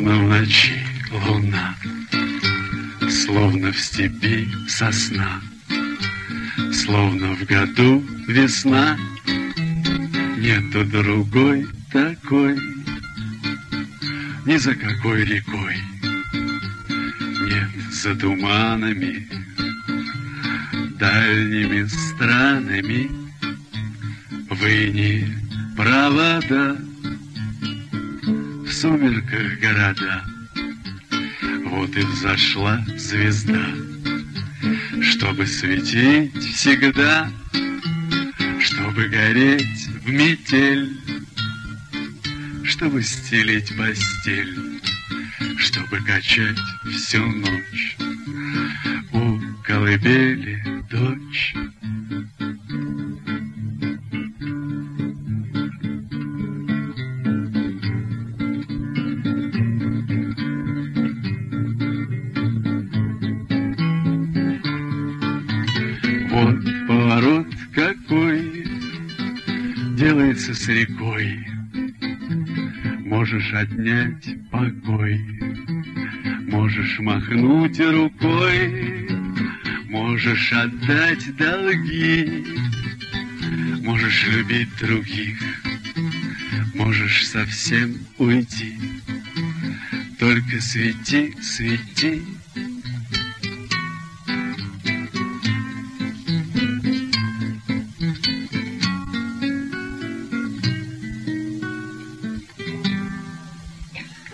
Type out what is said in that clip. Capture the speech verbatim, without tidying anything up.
Словно в ночи луна, словно в степи сосна, словно в году весна. Нету другой такой, ни за какой рекой. Нет за туманами, дальними странами. Вы не провода, в сумерках города. Вот и взошла звезда, чтобы светить всегда, чтобы гореть в метель, чтобы стелить постель, чтобы качать всю ночь у колыбели дочь. Вот поворот какой делается с рекой. Можешь отнять покой, можешь махнуть рукой, можешь отдать долги, можешь любить других, можешь совсем уйти. Только свети, свети,